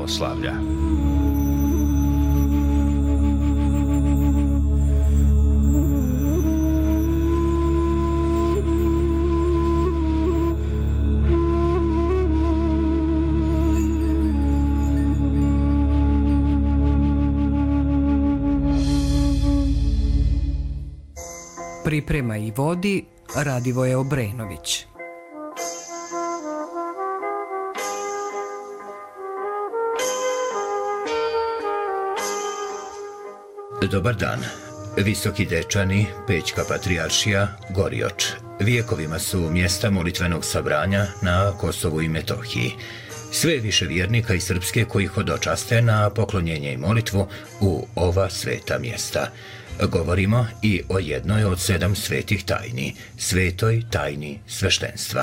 pravoslavlja. Priprema i vodi Radivoje Obrenović. Dobar dan. Visoki Dečani, Pećka patrijaršija, Gorioč. Vijekovima su mjesta molitvenog sabranja na Kosovu i Metohiji. Sve više vjernika iz Srpske koji hodočaste na poklonjenje i molitvu u ova sveta mjesta. Govorimo i o jednoj od 7 svetih tajni, svetoj tajni sveštenstva.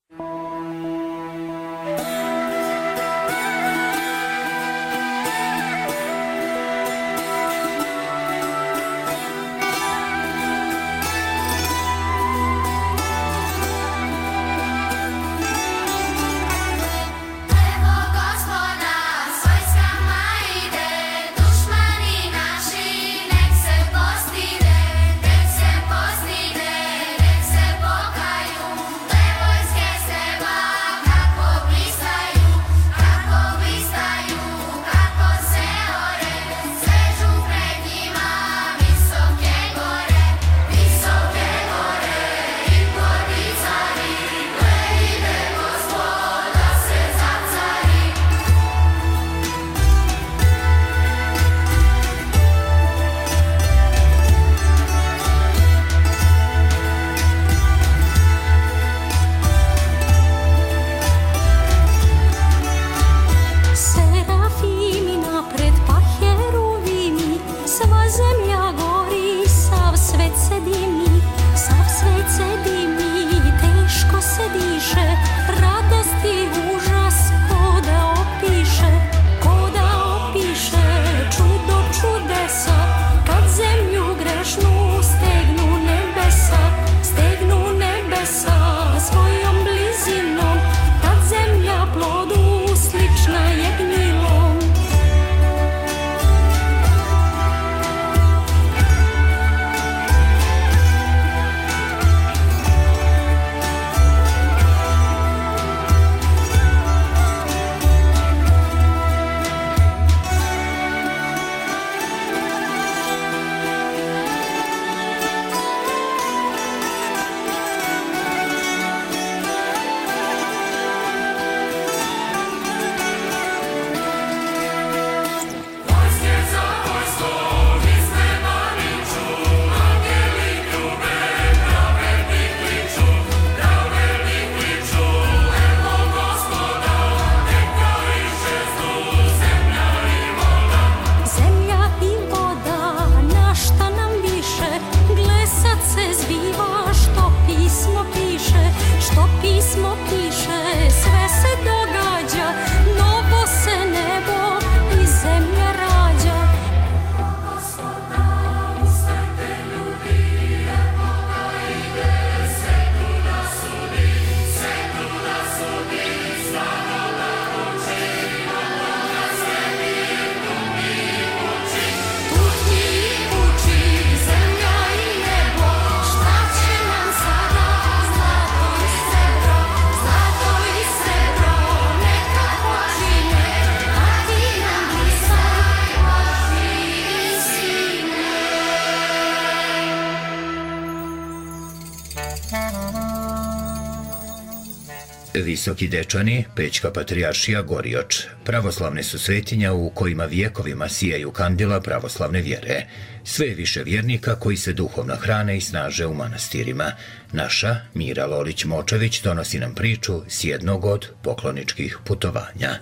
Visoki Dečani, Pećka patrijaršija, Gorioč. Pravoslavne su svetinja u kojima vijekovima sijaju kandila pravoslavne vjere. Sve više vjernika koji se duhovno hrane i snaže u manastirima. Naša Mira Lolić-Močević donosi nam priču s jednog od pokloničkih putovanja.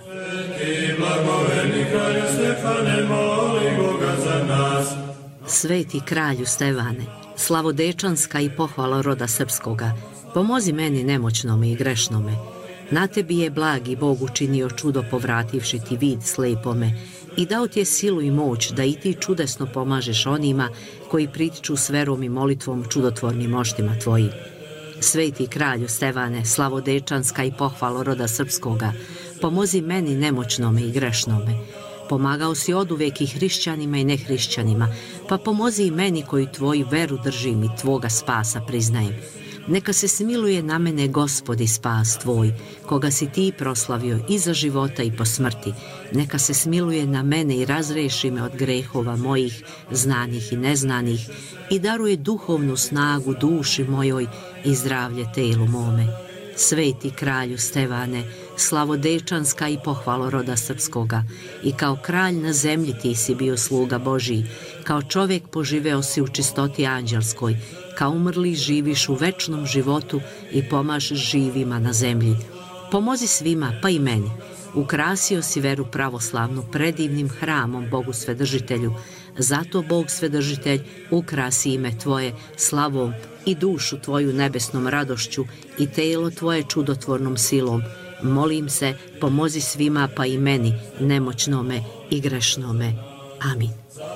Sveti kralju Stevane, slavodečanska i pohvala roda srpskoga, pomozi meni nemoćnome i grešnome. Na tebi je blagi Bog učinio čudo povrativši ti vid slepome i dao ti je silu i moć da i ti čudesno pomažeš onima koji pritiču s verom i molitvom čudotvornim moštima tvojim. Sveti kralju Stevane, slavodečanska i pohvalo roda srpskoga, pomozi meni nemoćnome i grešnome. Pomagao si oduvek i hrišćanima i nehrišćanima, pa pomozi i meni koji tvoju veru držim i tvoga spasa priznajem. Neka se smiluje na mene Gospodi spas tvoj, koga si ti proslavio i za života i po smrti. Neka se smiluje na mene i razreši me od grehova mojih, znanih i neznanih, i daruje duhovnu snagu duši mojoj i zdravlje telu mome. Sveti kralju Stevane, slavodečanska i pohvalo roda srpskoga, i kao kralj na zemlji ti si bio sluga Božiji, kao čovjek poživeo si u čistoti anđelskoj, kao umrli živiš u večnom životu i pomaž živima na zemlji. Pomozi svima, pa i meni. Ukrasio si veru pravoslavnu predivnim hramom Bogu Svedržitelju, zato Bog Svedržitelj ukrasi ime tvoje slavom i dušu tvoju nebesnom radošću i telo tvoje čudotvornom silom. Molim se, pomozi svima, pa i meni, nemoćnome i grešnome. Amin.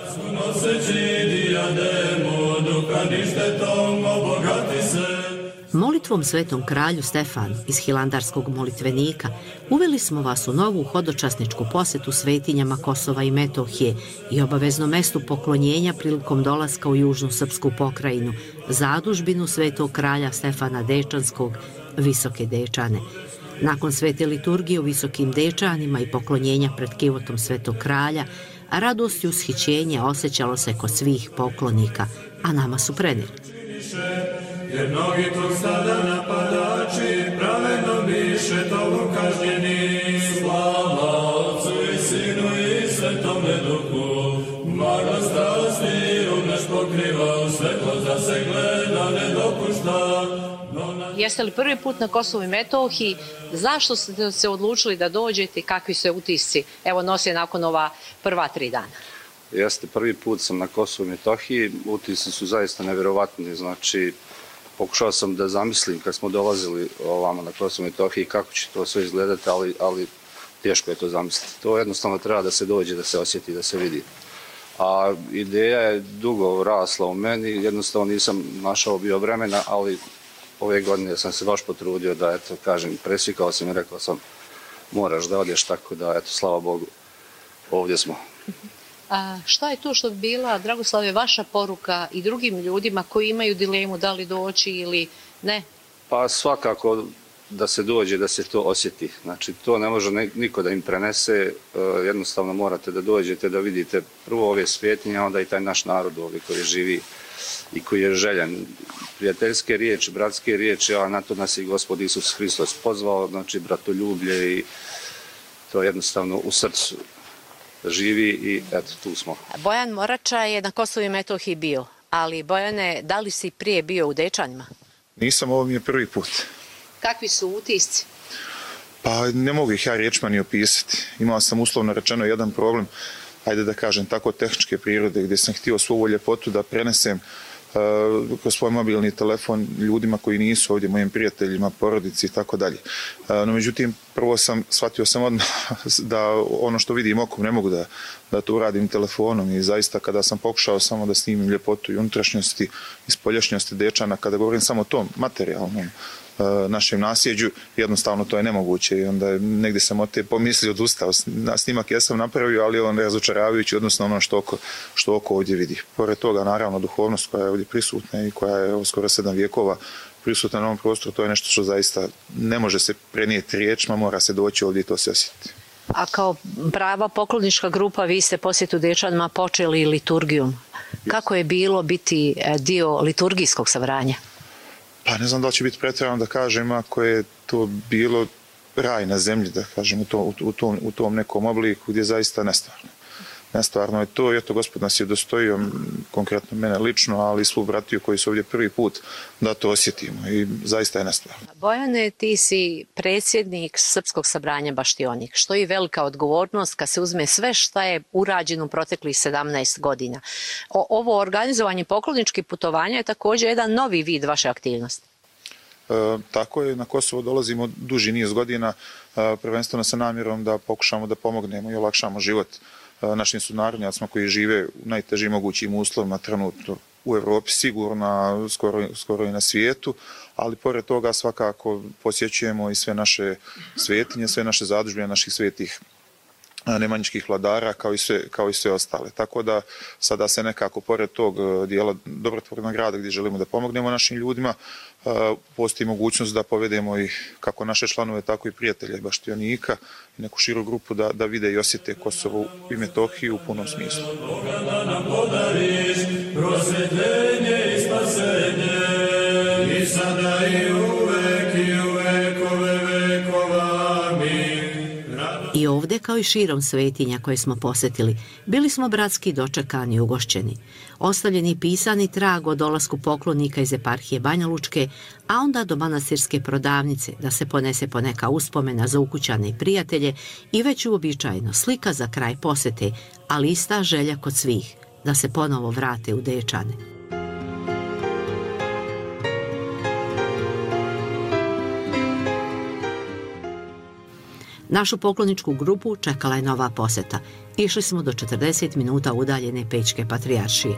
Molitvom svetom kralju Stefanu iz Hilandarskog molitvenika uveli smo vas u novu hodočasničku posetu svetinjama Kosova i Metohije i obavezno mestu poklonjenja prilikom dolaska u južnu srpsku pokrajinu, zadužbinu svetog kralja Stefana Dečanskog, Visoke Dečane. Nakon svete liturgije u Visokim Dečanima i poklonjenja pred kivotom svetog kralja, radost i ushićenje osjećalo se kod svih poklonika, a nama su prenijeli. Jer mnogi tog sada napadači pravedno biše tobom kažnjeni. Slava Otcu i Sinu i Svetome Duhu, magla strasti naš pokriva, svetlost da se gleda ne dopušta. Jeste li prvi put na Kosovu i Metohiji? Zašto ste se odlučili da dođete i kakvi su utisci? Evo nose nakon ova prva 3 dana. Jeste, prvi put sam na Kosovu i Metohiji, utisci su zaista nevjerovatni, znači pokušao sam da zamislim kad smo dolazili ovamo na Kosovu i Metohiji kako će to sve izgledati, ali teško je to zamisliti. To jednostavno treba da se dođe, da se osjeti, da se vidi. A ideja je dugo rasla u meni, jednostavno nisam našao bio vremena, ali ove godine sam se baš potrudio da, eto, kažem, presvikao sam i rekao sam moraš da odeš, tako da, eto, slava Bogu, ovdje smo. A šta je to što bi bila, Dragoslave, vaša poruka i drugim ljudima koji imaju dilemu da li doći ili ne? Pa svakako da se dođe, da se to osjeti. Znači, to ne može niko da im prenese, jednostavno morate da dođete, da vidite prvo ove svetinje, a onda i taj naš narod ovdje koji živi i koji je željan. Prijateljske riječi, bratske riječi, a na to nas i Gospod Isus Hristos pozvao, znači bratoljublje, i to jednostavno u srcu živi i eto, tu smo. Bojan Morača je na Kosovu i Metohiji bio, ali Bojane, da li si prije bio u Dečanima? Nisam, ovo mi je prvi put. Kakvi su utisci? Pa ne mogu ih ja riječima ni opisati. Imao sam uslovno rečeno jedan problem, ajde da kažem tako, tehničke prirode, gdje sam htio svu ovu ljepotu da prenesem kroz svoj mobilni telefon ljudima koji nisu ovdje, mojim prijateljima, porodici i tako dalje. No međutim, prvo shvatio sam odmah da ono što vidim okom ne mogu da to uradim telefonom, i zaista kada sam pokušao samo da snimim ljepotu i unutrašnjosti i spoljašnjosti Dečana, kada govorim samo o tom materijalnom našem nasljeđu, jednostavno to je nemoguće, i onda negdje sam od te pomislio, odustao. Snimak ja sam napravio, ali on je razočaravajući, odnosno ono što oko ovdje vidi. Pored toga, naravno, duhovnost koja je ovdje prisutna i koja je skoro 7 vijekova prisutna na ovom prostoru, to je nešto što zaista ne može se prenijeti riječima, mora se doći ovdje i to se osjetiti. A kao prava poklonička grupa, vi ste posjetu Dečanima počeli liturgijom. Kako je bilo biti dio liturgijskog sabranja? Pa ne znam da li će biti pretjerano da kažem, ako je to bilo raj na zemlji, da kažem, u tom nekom obliku gdje je zaista nestvarno. Nestvarno je to, i eto, Gospod nas je dostojio, konkretno mene lično, ali i svu bratiju koji su ovdje prvi put, da to osjetimo, i zaista je nestvarno. Bojane, ti si predsjednik Srpskog sabranja Baštionik, što je velika odgovornost kad se uzme sve šta je urađeno u proteklih 17 godina. Ovo organizovanje pokloničkih putovanja je također jedan novi vid vaše aktivnosti. Tako je, na Kosovo dolazimo duži niz godina, prvenstveno sa namjerom da pokušamo da pomognemo i olakšamo život našim sunarodnjacima koji žive u najtežim mogućim uslovima trenutno, u Europi sigurno, skoro i na svijetu, ali pored toga svakako posjećujemo i sve naše svetinje, sve naše zadužbine naših svetih nemanjičkih vladara kao i sve ostale. Tako da sada se nekako pored tog dijela dobrotvornog rada gdje želimo da pomognemo našim ljudima, postoji mogućnost da povedemo i kako naše članove, tako i prijatelje baštionika i neku širu grupu da vide i osjete Kosovo i Metohiju u punom smislu. Boga da nam podariš prosvjetljenje i spasenje i sada i uvek i u vekove vekova. Amin. I ovdje, kao i širom svetinja koje smo posjetili, bili smo bratski dočekani i ugošćeni. Ostavljeni pisani trag o dolasku poklonika iz eparhije Banja Lučke, a onda do manastirske prodavnice da se ponese poneka uspomena za ukućane i prijatelje i već uobičajeno slika za kraj posjete, ali ista želja kod svih, da se ponovo vrate u Dečane. Našu pokloničku grupu čekala je nova posjeta. Išli smo do 40 minuta udaljene Pećke patrijaršije.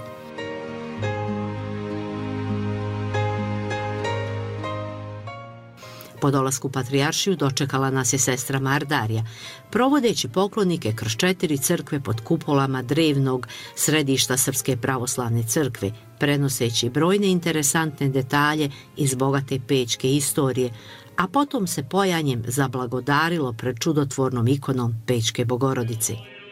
Po dolasku patrijaršiju dočekala nas je sestra Mardarija, provodeći poklonike kroz 4 crkve pod kupolama drevnog središta Srpske pravoslavne crkve, prenoseći brojne interesantne detalje iz bogate pećke istorije, a potom se pojanjem zablagodarilo pred čudotvornom ikonom Pećke Bogorodice.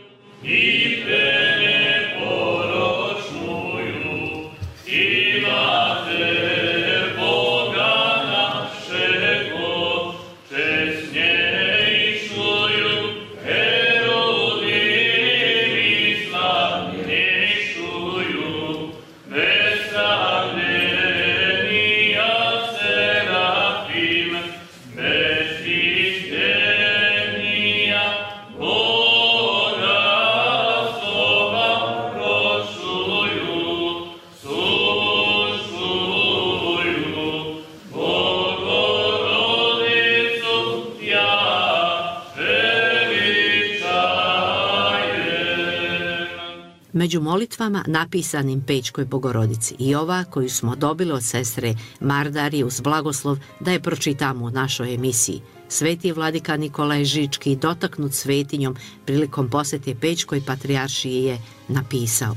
Među molitvama napisanim Pećkoj Bogorodici i ova koju smo dobili od sestre Mardarije uz blagoslov da je pročitamo u našoj emisiji. Sveti vladika Nikolaj Žički, dotaknut svetinjom prilikom posjete Pećkoj patrijaršiji, je napisao: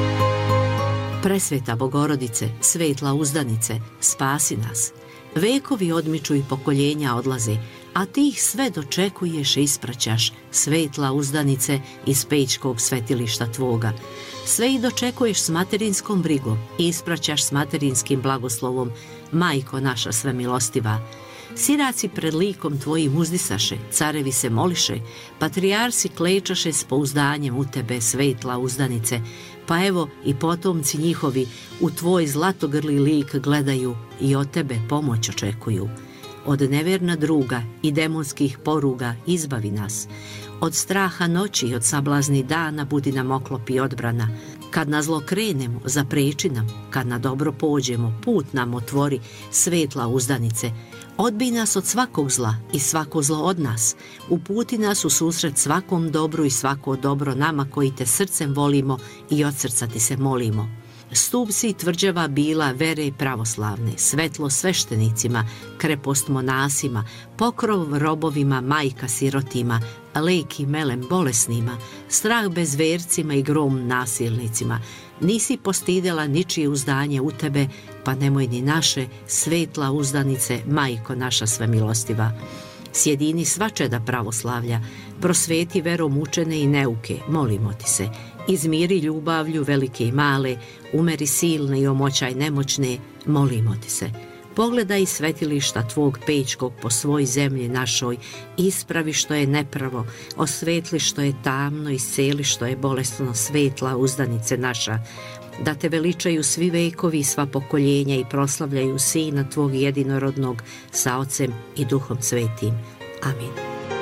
Presveta Bogorodice, svetla uzdanice, spasi nas. Vekovi odmiču i pokoljenja odlaze, a ti ih sve dočekuješ i ispraćaš, svetla uzdanice iz Pećkog svetilišta tvoga. Sve ih dočekuješ s materinskom brigom i ispraćaš s materinskim blagoslovom, majko naša svemilostiva. Siraci pred likom tvojim uzdisaše, carevi se moliše, patrijarsi klečaše s pouzdanjem u tebe, svetla uzdanice, pa evo i potomci njihovi u tvoj zlatogrli lik gledaju i od tebe pomoć očekuju. Od neverna druga i demonskih poruga izbavi nas. Od straha noći i od sablazni dana budi nam oklop i odbrana. Kad na zlo krenemo, zapreči nam, kad na dobro pođemo, put nam otvori, svetla uzdanice. Odbij nas od svakog zla i svako zlo od nas. Uputi nas u susret svakom dobru i svako dobro nama koji te srcem volimo i od srca ti se molimo. Stup si tvrđava bila vere pravoslavne, svetlo sveštenicima, krepost monasima, pokrov robovima, majka sirotima, lek i melem bolesnima, strah bezvercima i grom nasilnicima. Nisi postidela ničije uzdanje u tebe, pa nemoj ni naše, svetla uzdanice, majko naša svemilostiva. Sjedini svačeda pravoslavlja, prosveti verom učene i neuke, molimo ti se. Izmiri ljubavlju velike i male, umeri silne i omoćaj nemoćne, molimo ti se. Pogledaj svetilišta tvog Pećkog po svoj zemlji našoj, ispravi što je nepravo, osvetli što je tamno, isceli što je bolesno, svetla uzdanice naša. Da te veličaju svi vekovi i sva pokoljenja i proslavljaju Sina tvog jedinorodnog sa Ocem i Duhom Svetim. Amin.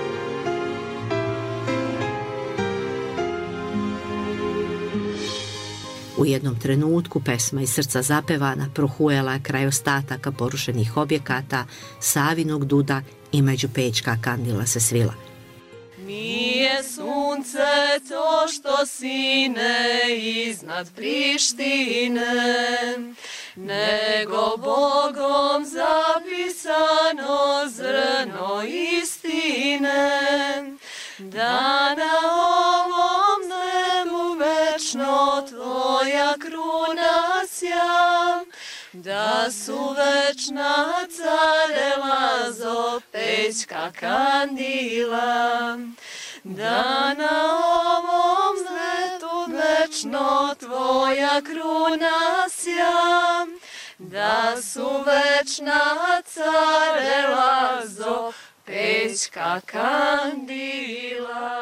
U jednom trenutku pesma iz srca zapevana prohujala kraj ostataka porušenih objekata, Savinog duda i među Pećka kandila se svila. Nije nije sunce to što sine iznad Prištine, nego Bogom zapisano zrno istine, da na ovom nebu večno tvoja kruna sja, da su večna carela zo pećka kandila, da na ovom svetu večno tvoja kruna sja, da su večna carela zo pećka kandila.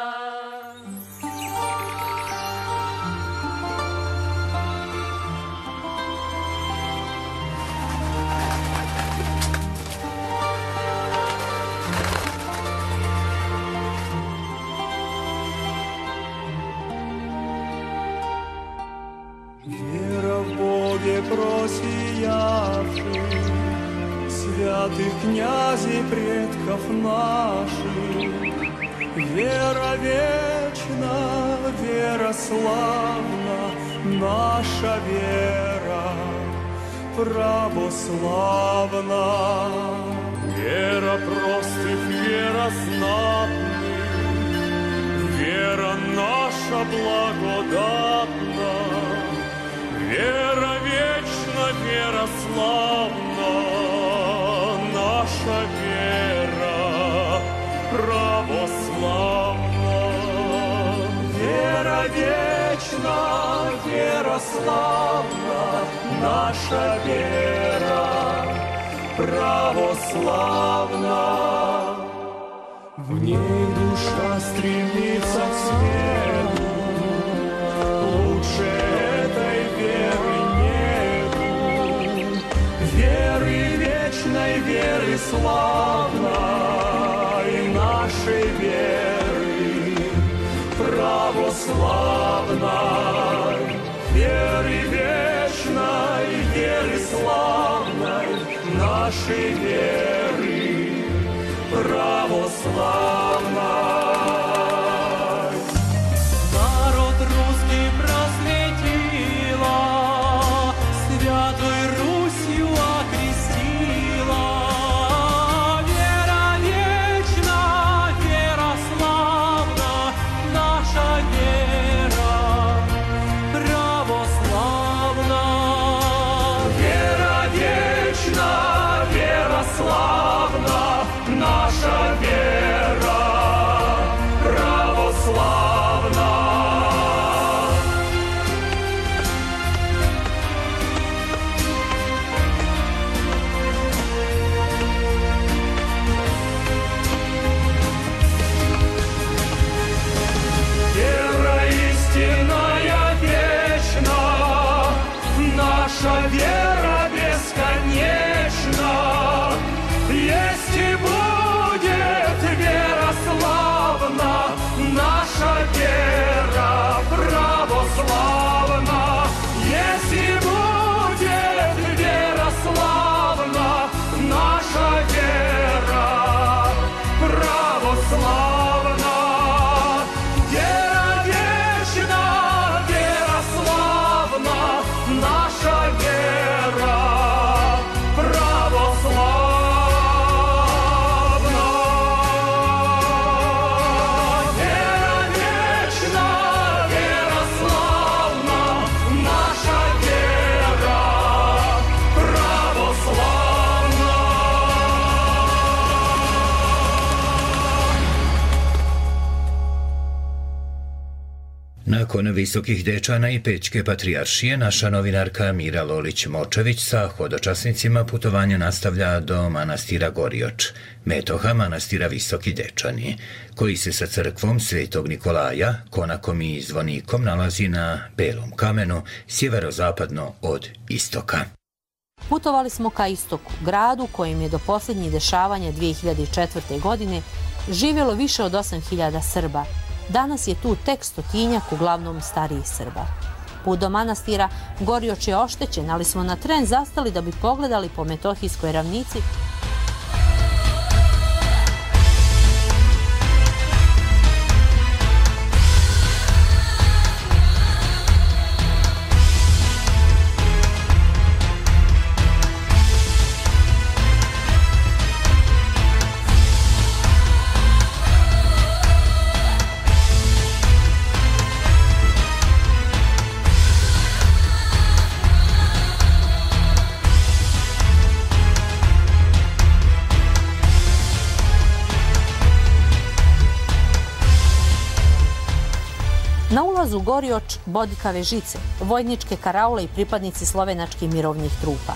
Вера в Боге просиявши, святых князей предков наших, вера вечна, вера славна, наша вера православна. Вера простых, вера знатных, вера наша благодатна, вера вечна, вера славна, наша вера православна. Вера вечна, вера славна, наша вера православна. В ней душа стремится к свету, лучше этой веры нету. Веры вечной, веры славной, нашей веры православной. Веры вечной, веры славной, нашей веры православной. Народ русский просветила, Святой Русью окрестила. Вера вечна, вера славна, наша вера православна. Вера вечна, вера славна, наша вера православна. Вера истинная вечна, наша вера бесконечна. Есть и будет вера славна, наша вера православна. Есть и будет вера славна, наша вера православна. Вера вечна, вера славна, наша вера православна. Вера вечна, вера славна, наша вера православна. Nakon Visokih Dečana i Pećke patrijaršije, naša novinarka Mira Lolić-Močević sa hodočasnicima putovanja nastavlja do manastira Gorioč, metoha manastira Visoki Dečani, koji se sa crkvom Svetog Nikolaja, konakom i zvonikom nalazi na Belom kamenu, sjeverozapadno od istoka. Putovali smo ka istoku, gradu kojem je do posljednjih dešavanja 2004. godine živjelo više od 8000 Srba. Danas je tu tek stotinjak, uglavnom starijih Srba. Put do manastira Gorioč je oštećen, ali smo na tren zastali da bi pogledali po Metohijskoj ravnici ulazu u Gorioč bodljikave žice, vojničke karaule i pripadnici slovenačkih mirovnih trupa.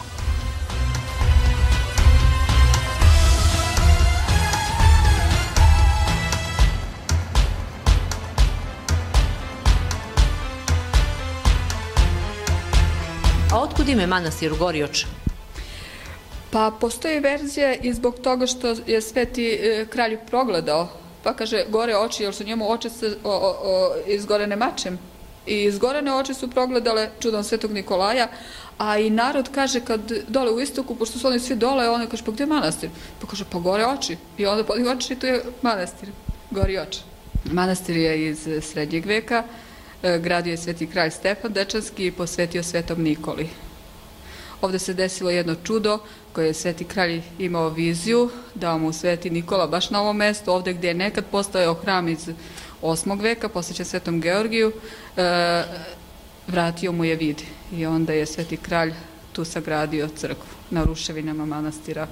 A otkud ime manastir u Gorioč? Pa postoji verzija i zbog toga što je sveti kralj progledao, pa kaže gore oči, jer su njemu oči izgorene mačem. I izgorene oči su progledale čudom svetog Nikolaja, a i narod kaže kad dole u istoku, pošto su oni svi dole, on kaže pa gdje je manastir? Pa kaže pa gore oči. I onda podi oči i tu je manastir, Gorioč. Manastir je iz srednjeg veka, gradio je sveti kralj Stefan Dečanski i posvetio svetom Nikoli. Ovde se desilo jedno čudo koje je sveti kralj imao viziju, dao mu sveti Nikola baš na ovom mestu, ovde gdje je nekad postojao hram iz 8. veka, posvećen svetom Georgiju, vratio mu je vid i onda je sveti kralj tu sagradio crkvu na ruševinama manastira.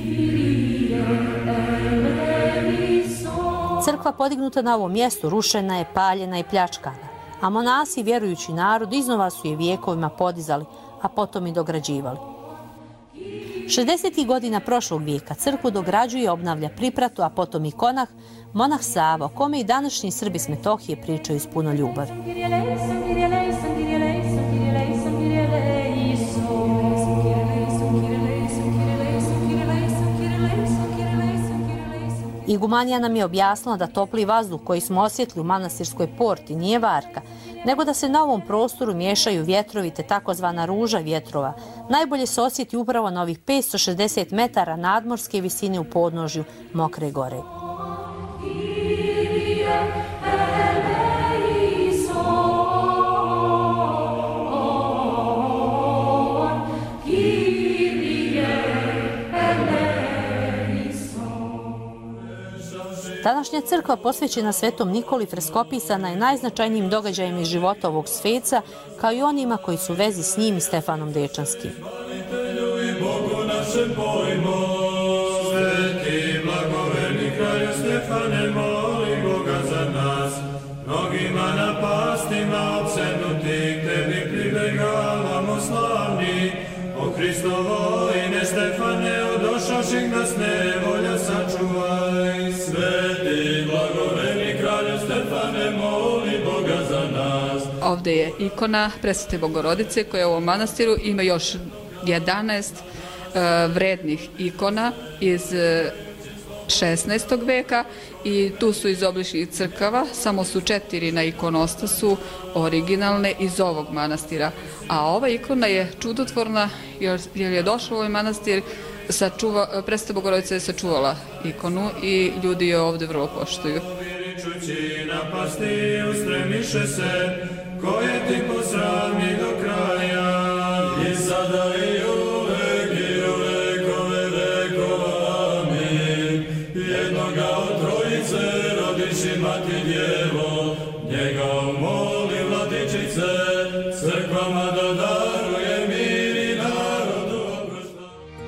Crkva podignuta na ovom mjestu rušena je, paljena i pljačkana, a monasi, vjerujući narod, iznova su je vijekovima podizali, a potom i dograđivali. 60. godina prošlog vijeka crkvu dograđuje i obnavlja pripratu, a potom i monah Sava, o kome i današnji Srbi s Metohije pričaju s puno ljubavi. Igumanija nam je objasnila da topli vazduh koji smo osjetili u manastirskoj porti nije varka, nego da se na ovom prostoru miješaju vjetrovi te takozvana ruža vjetrova. Najbolje se osjeti upravo na ovih 560 metara nadmorske visine u podnožju Mokre gore. Današnja crkva posvećena svetom Nikoli freskopisana je najznačajnijim događajem iz života ovog sveca, kao i onima koji su u vezi s njim i Stefanom Dečanskim. Bogu našem pojmo, sveti blagoverni kralju Stefane, moli Boga za nas. Mnogima napastima opsednuti, tebi pribegavamo slavni. O Hristovo ime Stefane, odošavših nas nevolja sačuvaj. Sveti blagoverni kralju Stefane, moli Boga za nas. Ovde je ikona Presvete Bogorodice koja u ovom manastiru ima još 11 vrednih ikona iz 16. veka i tu su iz obližnjih crkava, samo su 4 na ikonostasu originalne iz ovog manastira. A ova ikona je čudotvorna jer je došla u ovaj manastir, Presveta Bogorodica je sačuvala ikonu i ljudi je ovde vrlo poštuju. Čući napasti, ustremiše se, koje ti posravni do kraja. I sada i uvek i u vekove vekova, amin. Jednoga od trojice rodiši mati djevo, njega umoli vladičice, crkvama da daruje mir i narodu oprošta.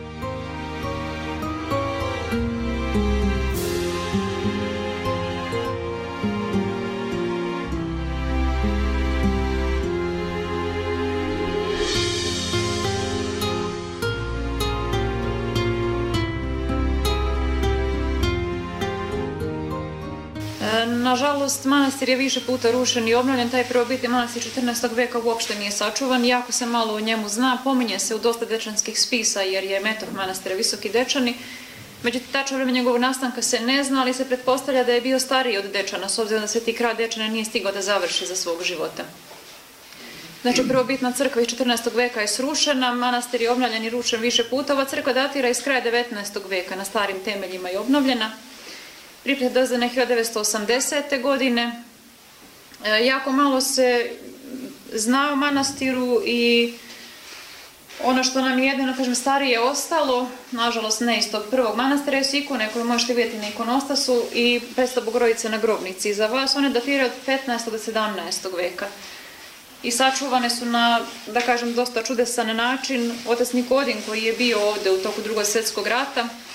Nažalost, manastir je više puta rušen i obnovljen. Taj prvobitni manastir 14. veka uopšte nije sačuvan. Jako se malo o njemu zna. Pominje se u dosta dečanskih spisa jer je metoh manastira Visoki Dečani. Međutim, tačno vreme njegovog nastanka se ne zna, ali se pretpostavlja da je bio stariji od Dečana, s obzirom da sveti kralj Dečana nije stigao da završi za svog života. Znači, prvobitna crkva iz 14. veka je srušena, manastir je obnovljen i rušen više puta. Ova crkva datira iz kraja 19. veka, na starim temeljima je obnovljena. Priprema dozdane 1980. godine. Jako malo se zna o manastiru i ono što nam je jedino, kažem, starije ostalo, nažalost ne iz tog prvog manastira, su ikone koje možete vidjeti na ikonostasu i Presveta Bogorodica na grobnici iza vas. One datiraju od 15. do 17. veka. I sačuvane su na, da kažem, dosta čudesan način. Otac Nikodin koji je bio ovde u toku Drugog svjetskog rata,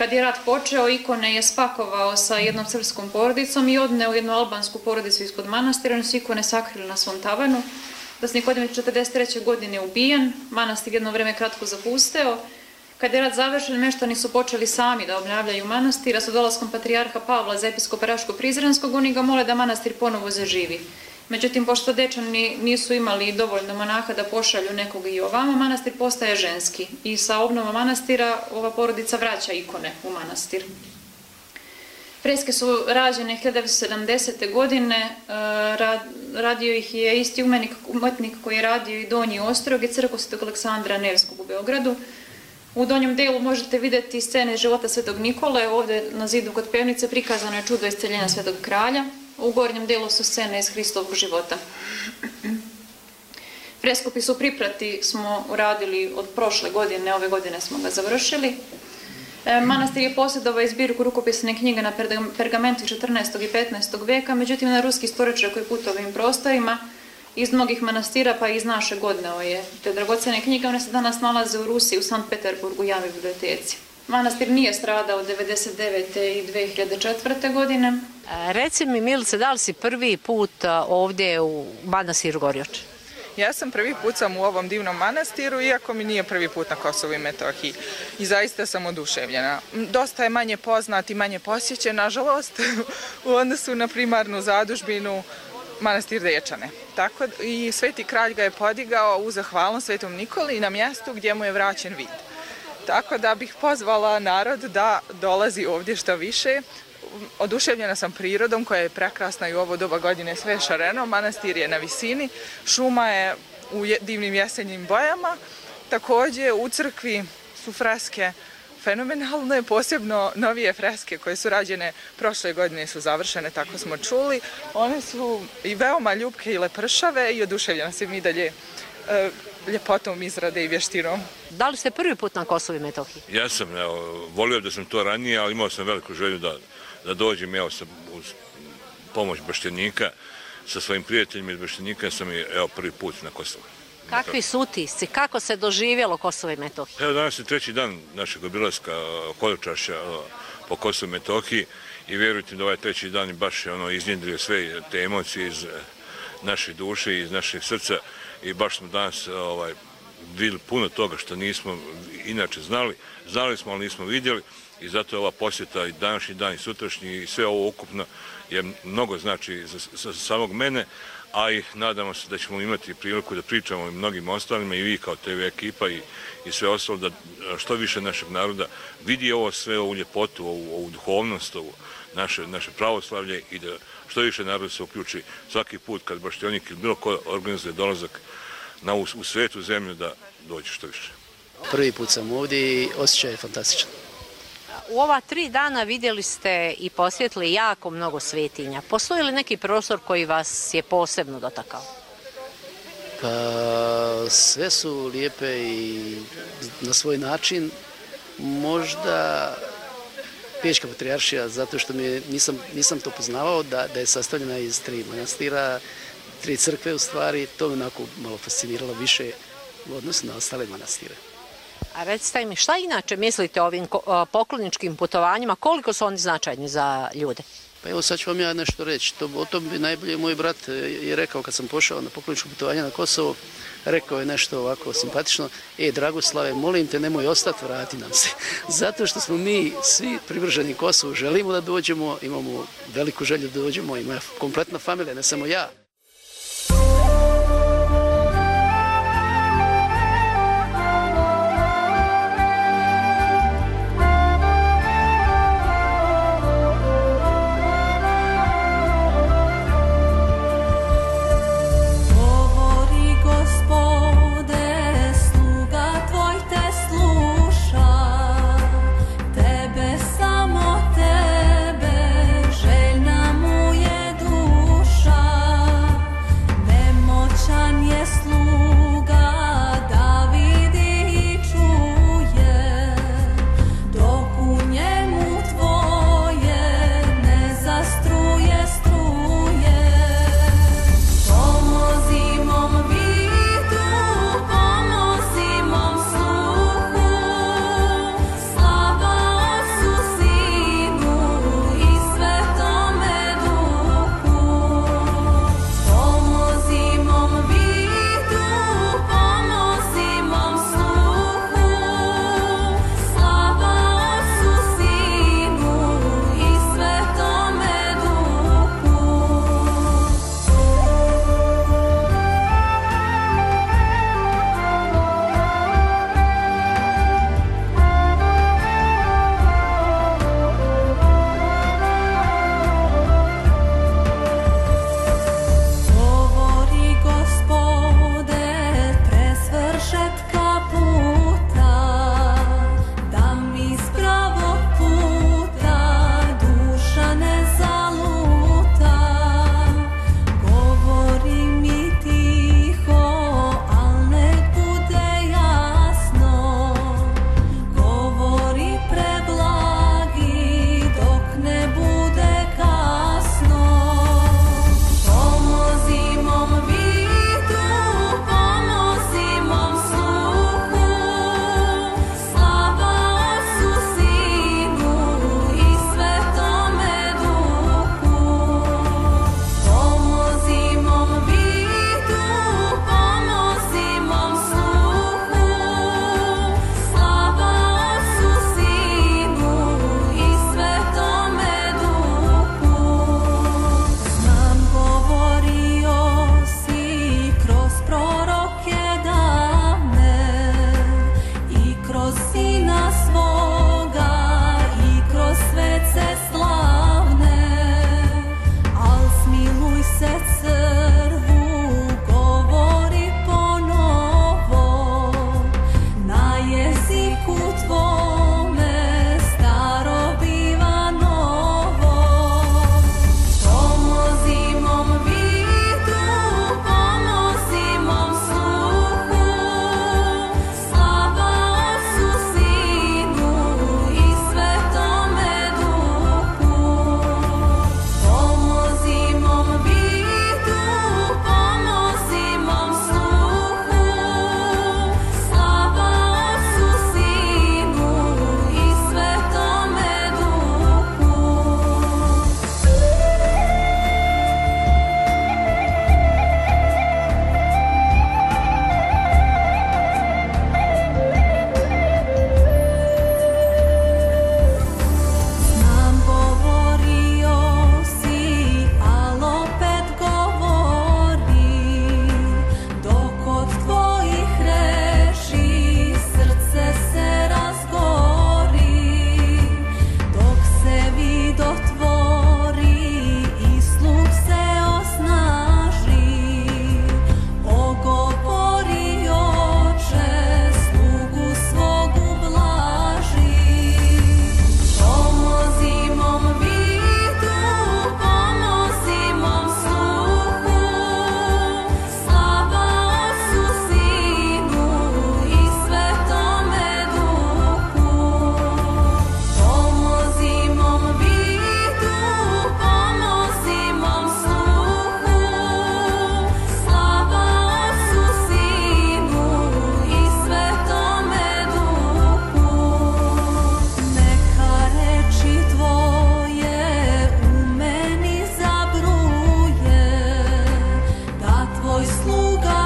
Kad je rat počeo, ikone je spakovao sa jednom srpskom porodicom i odneo jednu albansku porodicu ispod manastira. Oni su ikone sakrili na svom tavanu. Da se Nikodem 43. godine ubijen, manastir jedno vreme kratko zapusteo. Kad je rat završen, meštani su počeli sami da obnavljaju manastir, a sa dolaskom patrijarha Pavla za episkopa Raško-Prizrenskog, oni ga mole da manastir ponovo zaživi. Međutim, pošto Dečani nisu imali dovoljno monaha da pošalju nekog i ovamo, manastir postaje ženski i sa obnovom manastira ova porodica vraća ikone u manastir. Freske su rađene 1970. godine, radio ih je isti umetnik koji je radio i Donji Ostrog i crkvu Svetog Aleksandra Nevskog u Beogradu. U donjem delu možete vidjeti scene života Svetog Nikole, ovdje na zidu kod pevnice prikazano je čudo isceljenja Svetog kralja, u gornjem delu su scene iz Hristovog života. Freskopis u priprati smo uradili od prošle godine, ove godine smo ga završili. Manastir je posjedovao i zbirku rukopisne knjige na pergamentu 14. i 15. veka, međutim na ruski istoričar koji putuje ovim prostorima iz mnogih manastira pa i iz naše odneo je te dragocene knjige, one se danas nalaze u Rusiji, u Sankt Peterburgu, u javnoj biblioteci. Manastir nije stradao od 1999. i 2004. godine. Reci mi, Milice, da li si prvi put ovdje u manastiru Gorioč? Ja sam prvi put sam u ovom divnom manastiru, iako mi nije prvi put na Kosovu i Metohiji. I zaista sam oduševljena. Dosta je manje poznat i manje posjećen, nažalost, u odnosu na primarnu zadužbinu manastir Dečane. Tako i Sveti kralj ga je podigao u zahvalnost Svetom Nikoli na mjestu gdje mu je vraćen vid. Tako da bih pozvala narod da dolazi ovdje što više. Oduševljena sam prirodom koja je prekrasna i u ovo doba godine sve šareno. Manastir je na visini, šuma je u divnim jesenjim bojama. Također u crkvi su freske fenomenalne, posebno novije freske koje su rađene prošle godine su završene, tako smo čuli. One su i veoma ljubke i lepršave i oduševljena sam i dalje ljepotom izrade i vještinom. Da li ste prvi put na Kosovu i Metohiji? Ja sam, volio da sam to ranije, ali imao sam veliku želju da dođem, uz pomoć Baštenika, sa svojim prijateljima iz Baštenika sam prvi put na Kosovu. Kakvi su utisci? Kako se doživjelo Kosovo i Metohiju? Evo, danas je treći dan našeg obilaska hodočašća po Kosovu i Metohiji i vjerujte da ovaj treći dan baš je iznjedrio sve te emocije iz naše duše, iz našeg srca i baš smo danas vidjeli puno toga što nismo inače znali. Znali smo, ali nismo vidjeli i zato je ova posjeta i današnji dan i sutrašnji i sve ovo ukupno je mnogo znači za samog mene, a i nadamo se da ćemo imati priliku da pričamo i mnogim ostalima i vi kao TV ekipa i sve ostalo da što više našeg naroda vidi ovo sve, ovu ljepotu, ovu duhovnost, ovu naše pravoslavlje i da što više narod se uključi svaki put kad Baštionik ili bilo ko organizuje dolazak u svetu zemlju da dođe što više. Prvi put sam ovdje i osjećaj je fantastičan. U ova 3 dana vidjeli ste i posjetili jako mnogo svetinja. Postoji li neki prostor koji vas je posebno dotakao? Pa sve su lijepe i na svoj način. Možda Pečka patrijaršija, zato što nisam to poznavao da je sastavljena iz 3 manastira, 3 crkve u stvari. To me onako malo fasciniralo više u odnosu na ostale manastire. A recite mi, šta inače mislite o ovim pokloničkim putovanjima, koliko su oni značajni za ljude? Pa evo sad ću vam ja nešto reći. O tom bi najbolje moj brat je rekao kad sam pošao na pokloničko putovanje na Kosovo, rekao je nešto ovako simpatično, Dragoslave, molim te nemoj ostati, vrati nam se. Zato što smo mi svi privrženi Kosovu, želimo da dođemo, imamo veliku želju da dođemo, ima kompletna familija, ne samo ja. Željna mu je duša.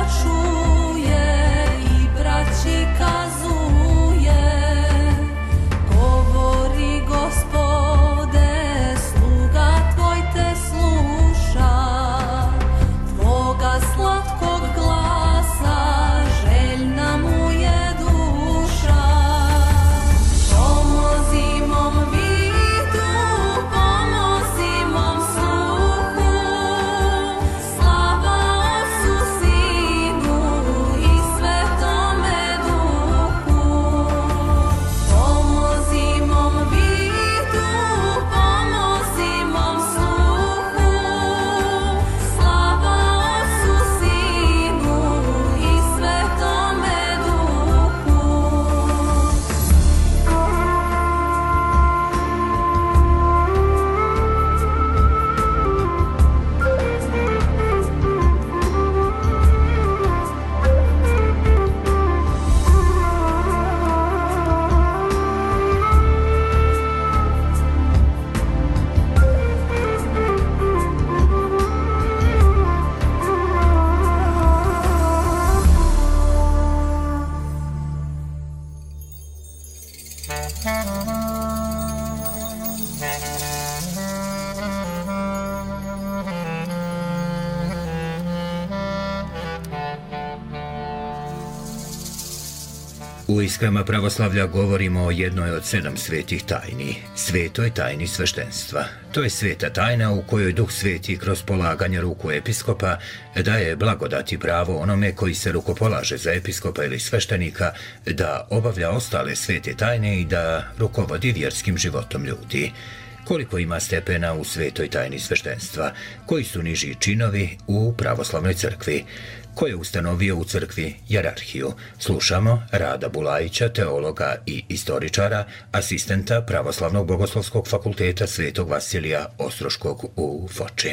U iskrama pravoslavlja govorimo o jednoj od 7 svetih tajni, svetoj tajni sveštenstva. To je sveta tajna u kojoj Duh Sveti kroz polaganje ruku episkopa daje blagodati pravo onome koji se rukopolaže za episkopa ili sveštenika da obavlja ostale svete tajne i da rukovodi vjerskim životom ljudi. Koliko ima stepena u svetoj tajni sveštenstva, koji su niži činovi u pravoslavnoj crkvi, ko je ustanovio u crkvi hijerarhiju. Slušamo Rada Bulajića, teologa i istoričara, asistenta Pravoslavnog bogoslovskog fakulteta Svetog Vasilija Ostroškog u Foči.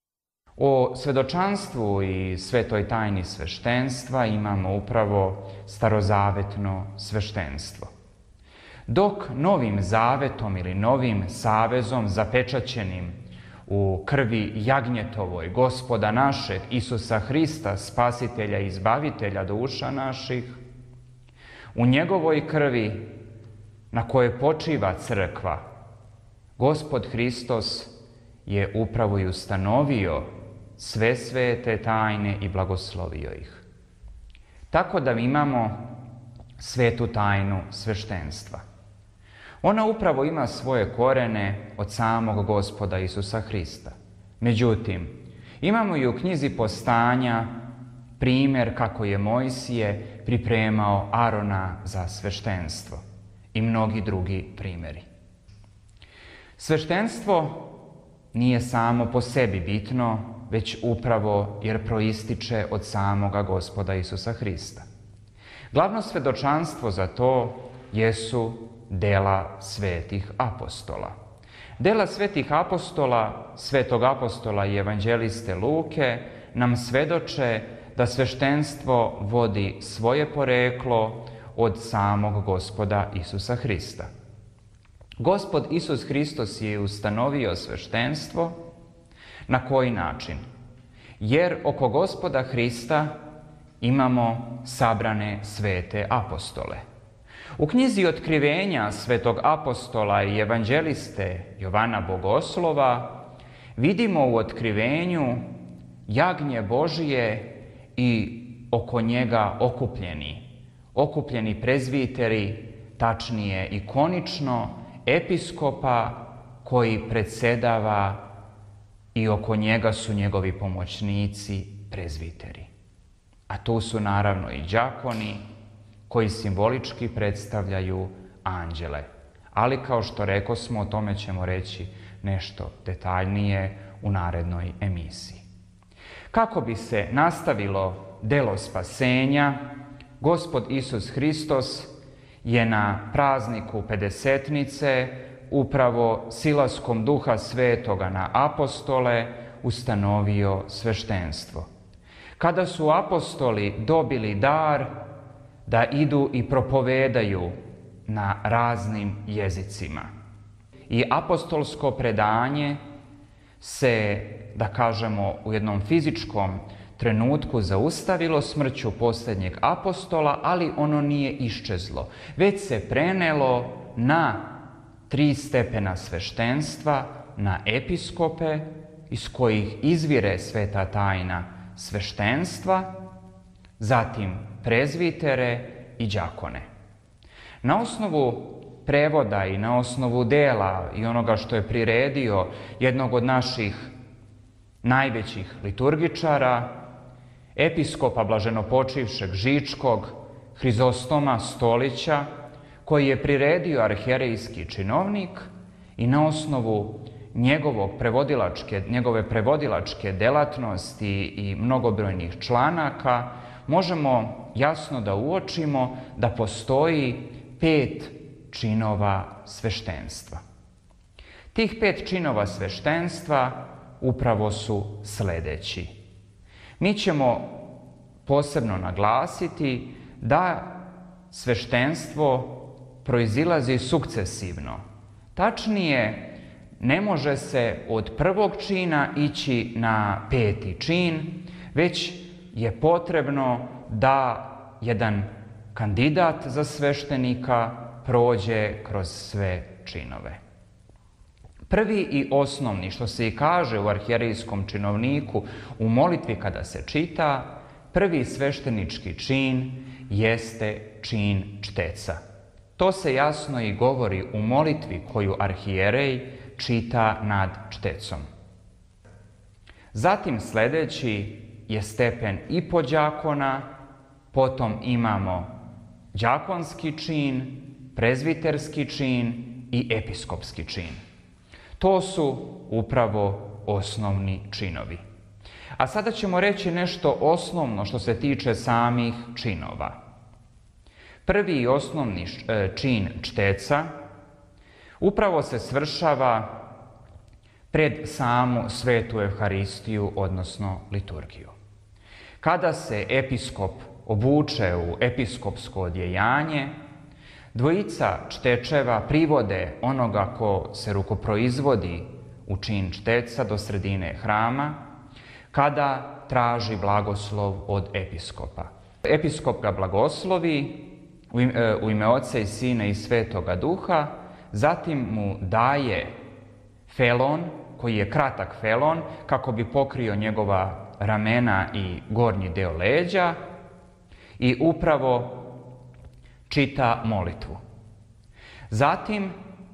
O svedočanstvu i svetoj tajni sveštenstva imamo upravo starozavetno sveštenstvo. Dok novim zavetom ili novim savezom zapečaćenim u krvi jagnjetovoj Gospoda našeg Isusa Hrista, spasitelja i izbavitelja duša naših, u njegovoj krvi na kojoj počiva crkva, Gospod Hristos je upravo i ustanovio sve svete tajne i blagoslovio ih. Tako da imamo svetu tajnu sveštenstva. Ona upravo ima svoje korene od samog Gospoda Isusa Hrista. Međutim, imamo i u knjizi Postanja primjer kako je Mojsije pripremao Arona za sveštenstvo i mnogi drugi primjeri. Sveštenstvo nije samo po sebi bitno, već upravo jer proističe od samoga Gospoda Isusa Hrista. Glavno svedočanstvo za to jesu dela svetih apostola. Dela svetih apostola, svetog apostola i evanđeliste Luke nam svedoče da sveštenstvo vodi svoje poreklo od samog Gospoda Isusa Hrista. Gospod Isus Hristos je ustanovio sveštenstvo. Na koji način? Jer oko Gospoda Hrista imamo sabrane svete apostole. U knjizi Otkrivenja svetog apostola i evanđeliste Jovana Bogoslova vidimo u otkrivenju jagnje Božije i oko njega okupljeni prezbiteri, tačnije ikonično episkopa koji predsjedava i oko njega su njegovi pomoćnici prezbiteri. A tu su naravno i đakoni koji simbolički predstavljaju anđele. Ali kao što rekosmo, o tome ćemo reći nešto detaljnije u narednoj emisiji. Kako bi se nastavilo delo spasenja, Gospod Isus Hristos je na prazniku Pedesetnice upravo silaskom Duha Svetoga na apostole ustanovio sveštenstvo. Kada su apostoli dobili dar da idu i propovedaju na raznim jezicima. I apostolsko predanje se, da kažemo, u jednom fizičkom trenutku zaustavilo smrću posljednjeg apostola, ali ono nije iščezlo, već se prenelo na 3 stepena sveštenstva, na episkope, iz kojih izvire sveta tajna sveštenstva, zatim prezvitere i đakone. Na osnovu prevoda i na osnovu dela i onoga što je priredio jednog od naših najvećih liturgičara, episkopa blaženopočivšeg Žičkog, Hrizostoma Stolića, koji je priredio arhijerejski činovnik, i na osnovu njegove prevodilačke delatnosti i mnogobrojnih članaka možemo jasno da uočimo da postoji 5 činova sveštenstva. Tih 5 činova sveštenstva upravo su sledeći. Mi ćemo posebno naglasiti da sveštenstvo proizilazi sukcesivno. Tačnije, ne može se od prvog čina ići na 5. čin, već je potrebno da jedan kandidat za sveštenika prođe kroz sve činove. Prvi i osnovni, što se i kaže u arhijerejskom činovniku u molitvi kada se čita, prvi sveštenički čin jeste čin čteca. To se jasno i govori u molitvi koju arhijerej čita nad čtecom. Zatim sledeći je stepen i podđakona, potom imamo đakonski čin, prezviterski čin i episkopski čin. To su upravo osnovni činovi. A sada ćemo reći nešto osnovno što se tiče samih činova. Prvi i osnovni čin čteca upravo se svršava pred samu svetu Evharistiju, odnosno liturgiju. Kada se episkop obuče u episkopsko odjejanje, dvojica čtečeva privode onoga ko se rukoproizvodi u čin čteca do sredine hrama, kada traži blagoslov od episkopa. Episkop ga blagoslovi u ime Oca i Sina i Svetoga Duha, zatim mu daje felon, koji je kratak felon, kako bi pokrio njegova ramena i gornji deo leđa, i upravo čita molitvu. Zatim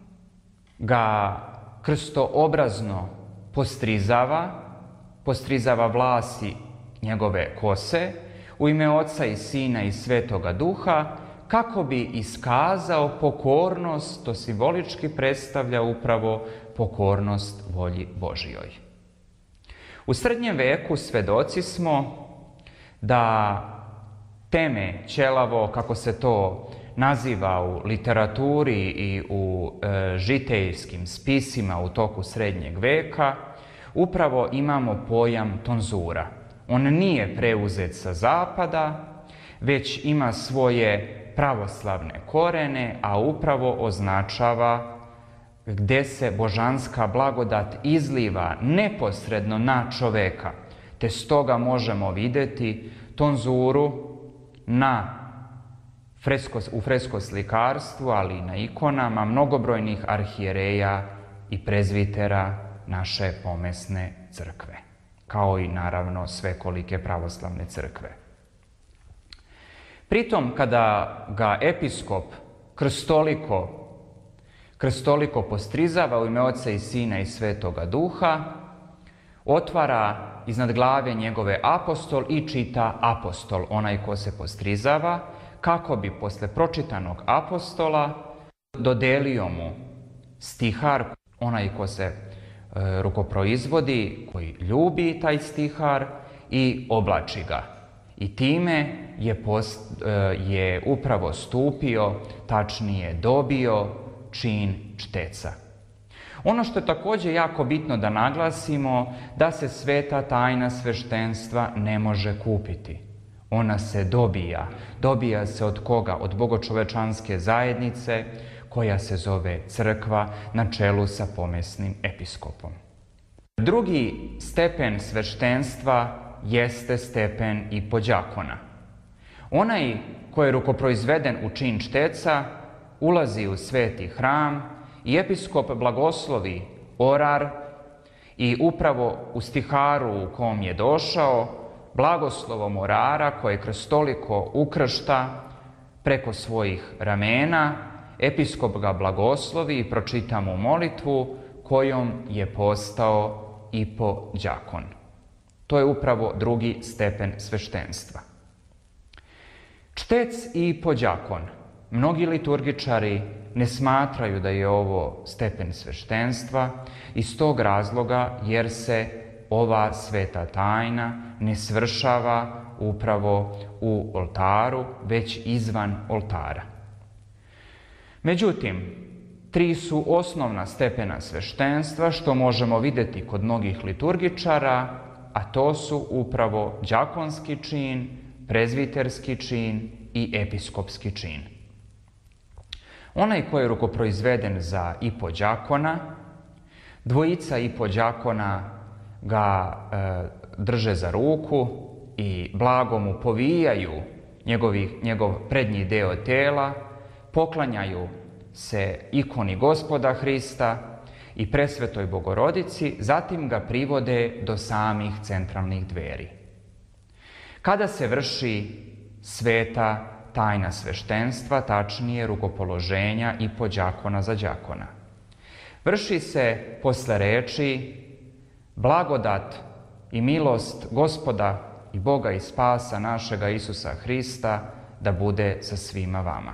ga krstoobrazno postrizava vlasi njegove kose u ime Oca i Sina i Svetoga Duha, kako bi iskazao pokornost, to simbolički predstavlja upravo pokornost volji Božijoj. U srednjem veku svedoci smo da teme ćelavo, kako se to naziva u literaturi i u žitejskim spisima u toku srednjeg veka, upravo imamo pojam tonzura. On nije preuzet sa zapada, već ima svoje pravoslavne korene, a upravo označava gde se božanska blagodat izliva neposredno na čoveka, te stoga možemo videti tonzuru u freskoslikarstvu, ali i na ikonama mnogobrojnih arhijereja i prezvitera naše pomesne crkve, kao i naravno svekolike pravoslavne crkve. Pritom, kada ga episkop krstoliko postrizava u ime Oca i Sina i Svetoga Duha, otvara iznad glave njegove apostol i čita apostol, onaj ko se postrizava, kako bi posle pročitanog apostola dodelio mu stihar, onaj ko se rukoproizvodi, koji ljubi taj stihar i oblači ga. I time je upravo stupio, tačnije dobio čin čteca. Ono što je također jako bitno da naglasimo, da se sveta tajna sveštenstva ne može kupiti. Ona se dobija. Dobija se od koga? Od bogočovečanske zajednice, koja se zove crkva na čelu sa pomesnim episkopom. Drugi stepen sveštenstva jeste stepen i podjakona. Onaj ko je rukoproizveden u čin čteca ulazi u sveti hram i episkop blagoslovi orar i upravo u stiharu u kom je došao, blagoslovom orara koje kroz toliko ukršta preko svojih ramena, episkop ga blagoslovi i pročita mu molitvu kojom je postao i podjakon. To je upravo drugi stepen sveštenstva. Čtec i podjakon. Mnogi liturgičari ne smatraju da je ovo stepen sveštenstva iz tog razloga jer se ova sveta tajna ne svršava upravo u oltaru, već izvan oltara. Međutim, tri su osnovna stepena sveštenstva što možemo vidjeti kod mnogih liturgičara, a to su upravo đakonski čin, prezviterski čin i episkopski čin. Onaj koji je rukoproizveden za ipodjakona, dvojica ipodjakona ga drže za ruku i blago mu povijaju njegov prednji deo tela, poklanjaju se ikoni Gospoda Hrista i presvetoj Bogorodici, zatim ga privode do samih centralnih dveri. Kada se vrši sveta tajna sveštenstva, tačnije rukopoloženja ipodjakona za đakona, vrši se posle reči blagodat i milost Gospoda i Boga i spasa našega Isusa Hrista da bude sa svima vama.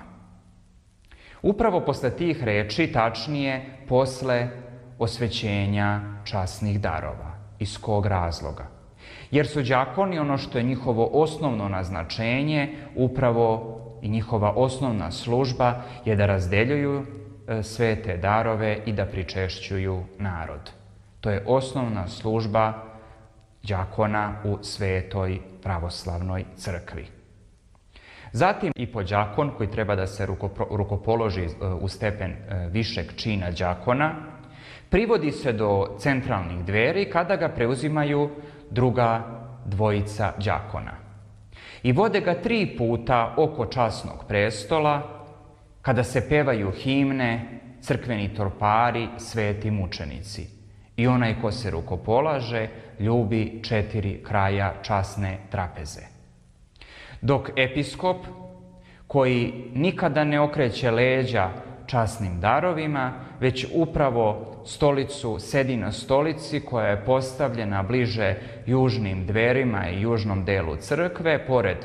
Upravo posle tih reči, tačnije posle osvećenja časnih darova. Iz kog razloga? Jer su đakoni, ono što je njihovo osnovno naznačenje, upravo i njihova osnovna služba je da razdeljuju svete darove i da pričešćuju narod. To je osnovna služba đakona u svetoj pravoslavnoj crkvi. Zatim ipodjakon, koji treba da se rukopoloži u stepen višeg čina đakona, privodi se do centralnih dveri kada ga preuzimaju druga dvojica đakona. I vode ga 3 puta oko časnog prestola, kada se pevaju himne, crkveni torpari, sveti mučenici. I onaj ko se rukopolaže ljubi 4 kraja časne trapeze. Dok episkop, koji nikada ne okreće leđa časnim darovima, već upravo sedi na stolici koja je postavljena bliže južnim dverima i južnom delu crkve, pored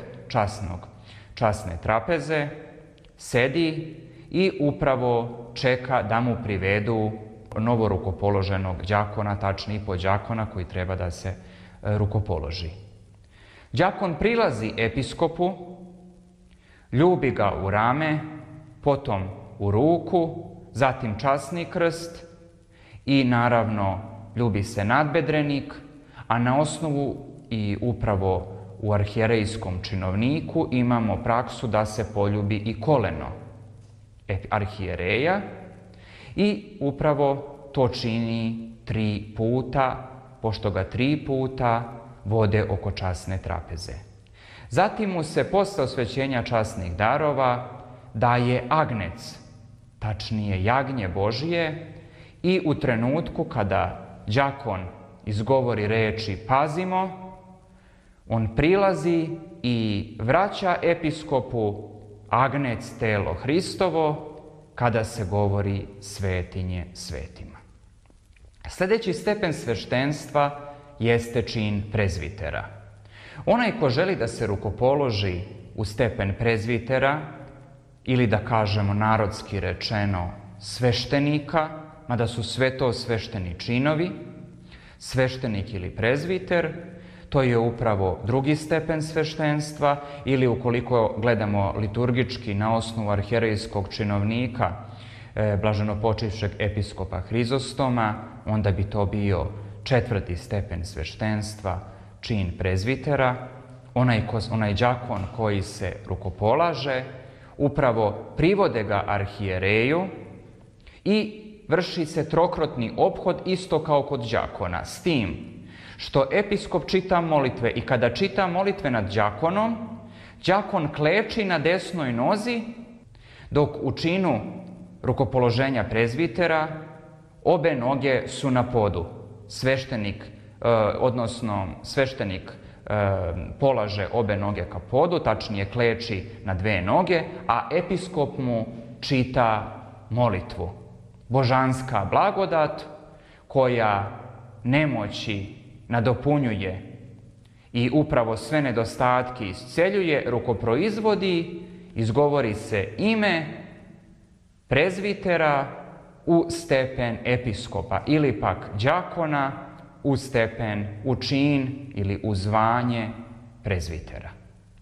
časne trapeze, sedi i upravo čeka da mu privedu novorukopoloženog đakona, tačnije podjakona koji treba da se rukopoloži. Đakon prilazi episkopu, ljubi ga u rame, potom u ruku, zatim časni krst i naravno ljubi se nadbedrenik, a na osnovu i upravo u arhijerejskom činovniku imamo praksu da se poljubi i koleno arhijereja i upravo to čini 3 puta, pošto ga 3 puta vode oko časne trapeze. Zatim mu se posle osvećenja časnih darova daje agnec, tačnije jagnje Božije, i u trenutku kada đakon izgovori reči pazimo, on prilazi i vraća episkopu agnec telo Hristovo kada se govori svetinje svetima. Sljedeći stepen sveštenstva jeste čin prezvitera. Onaj ko želi da se rukopoloži u stepen prezvitera, ili da kažemo narodski rečeno sveštenika, mada su sve to svešteni činovi, sveštenik ili prezviter, to je upravo drugi stepen sveštenstva, ili ukoliko gledamo liturgički na osnovu arhijerejskog činovnika, blaženopočivšeg episkopa Hrizostoma, onda bi to bio 4. stepen sveštenstva, čin prezvitera, onaj đakon koji se rukopolaže, upravo privode ga arhijereju i vrši se trokrotni ophod isto kao kod đakona, s tim što episkop čita molitve i kada čita molitve nad đakonom, đakon kleči na desnoj nozi, dok u činu rukopoloženja prezbitera obe noge su na podu. Sveštenik polaže obe noge ka podu, tačnije kleči na dve noge, a episkop mu čita molitvu. Božanska blagodat koja nemoći nadopunjuje i upravo sve nedostatke isceljuje, rukoproizvodi, izgovori se ime prezbitera u stepen episkopa ili pak đakona u stepen, u čin ili u zvanje prezbitera.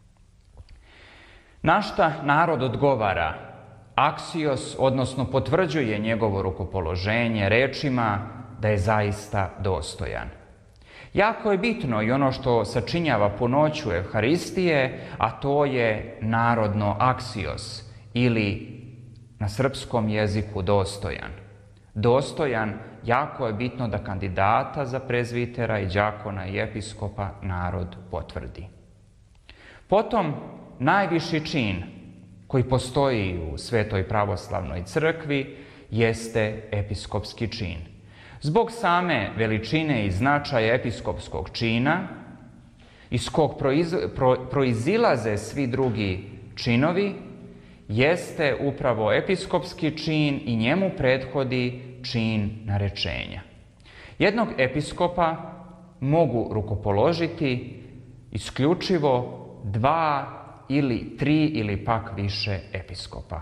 Na šta narod odgovara? Aksios, odnosno potvrđuje njegovo rukopoloženje rečima da je zaista dostojan. Jako je bitno i ono što sačinjava punoću Evharistije, a to je narodno aksios ili na srpskom jeziku dostojan. Dostojan, jako je bitno da kandidata za prezbitera i đakona i episkopa narod potvrdi. Potom, najviši čin koji postoji u Svetoj pravoslavnoj crkvi jeste episkopski čin. Zbog same veličine i značaja episkopskog čina, iz kog proizilaze svi drugi činovi, jeste upravo episkopski čin i njemu prethodi čin narečenja. Jednog episkopa mogu rukopoložiti isključivo 2 ili 3 ili pak više episkopa.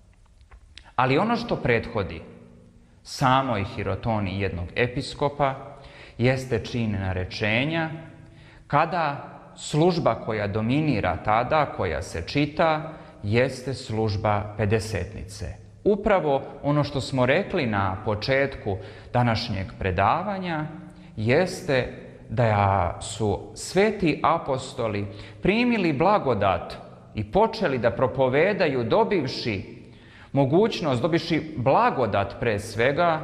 Ali ono što prethodi samoj hirotoniji jednog episkopa jeste čin narečenja, kada služba koja dominira tada, koja se čita, jeste služba pedesetnice. Upravo ono što smo rekli na početku današnjeg predavanja jeste da su sveti apostoli primili blagodat i počeli da propovedaju dobivši mogućnost, dobivši blagodat pre svega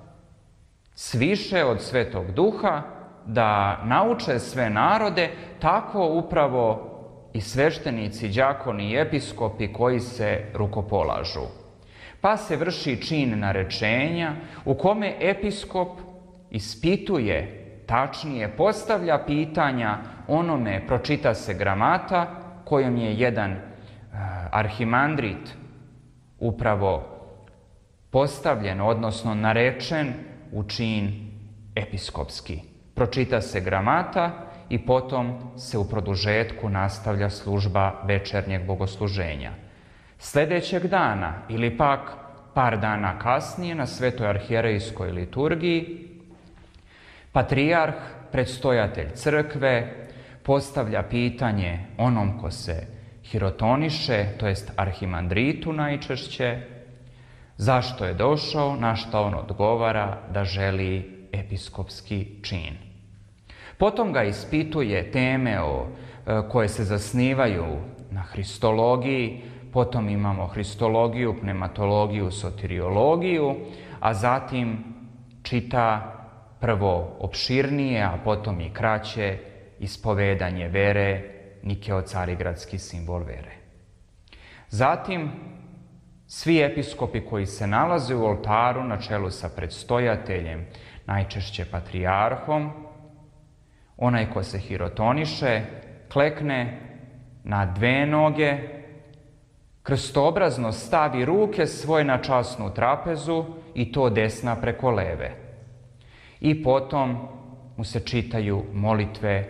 sviše od Svetog Duha, da nauče sve narode, tako upravo i sveštenici, đakoni i episkopi koji se rukopolažu. Pa se vrši čin narečenja u kome episkop ispituje, tačnije postavlja pitanja onome, pročita se gramata kojom je jedan arhimandrit upravo postavljen, odnosno narečen u čin episkopski. Pročita se gramata i potom se u produžetku nastavlja služba večernjeg bogosluženja. Sljedećeg dana ili pak par dana kasnije na Svetoj arhijerejskoj liturgiji patrijarh, predstojatelj crkve, postavlja pitanje onom ko se hirotoniše, to jest arhimandritu najčešće, zašto je došao, na što on odgovara da želi episkopski čin. Potom ga ispituje teme koje se zasnivaju na hristologiji, potom imamo hristologiju, pneumatologiju, soteriologiju, a zatim čita prvo opširnije, a potom i kraće ispovedanje vere, Nikeo-carigradski simbol vere. Zatim, svi episkopi koji se nalaze u oltaru na čelu sa predstojateljem, najčešće patrijarhom, onaj ko se hirotoniše, klekne na dve noge, krstobrazno stavi ruke svoje na časnu trapezu i to desna preko leve. I potom mu se čitaju molitve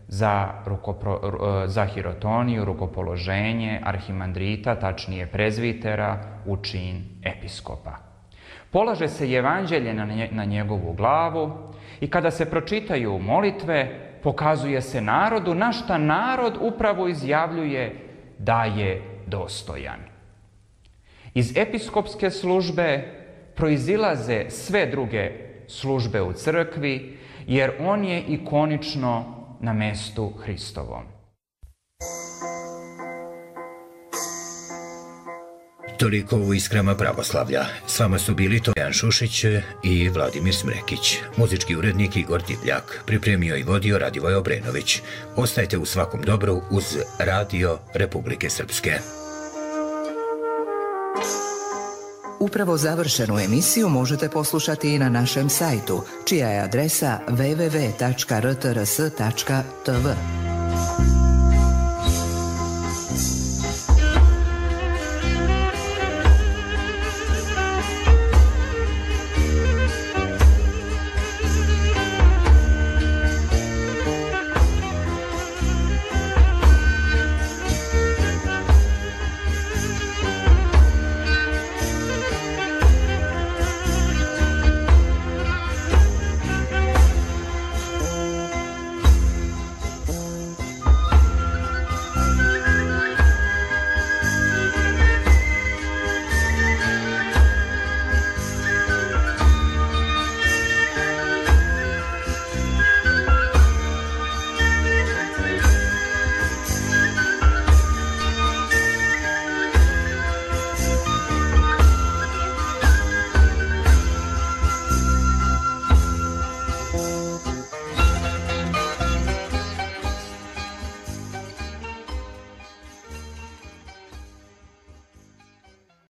za hirotoniju, rukopoloženje arhimandrita, tačnije prezbitera, u čin episkopa. Polaže se evanđelje na njegovu glavu i kada se pročitaju molitve, pokazuje se narodu, na šta narod upravo izjavljuje da je dostojan. Iz episkopske službe proizilaze sve druge službe u crkvi, jer on je ikonično na mestu Hristovom. Toliko u Iskrama pravoslavlja. S vama su bili Tojan Šušić i Vladimir Smrekić. Muzički urednik Igor Divljak. Pripremio i vodio Radivoj Obrenović. Ostajte u svakom dobru uz Radio Republike Srpske. Upravo završenu emisiju možete poslušati i na našem sajtu, čija je adresa www.rtrs.tv.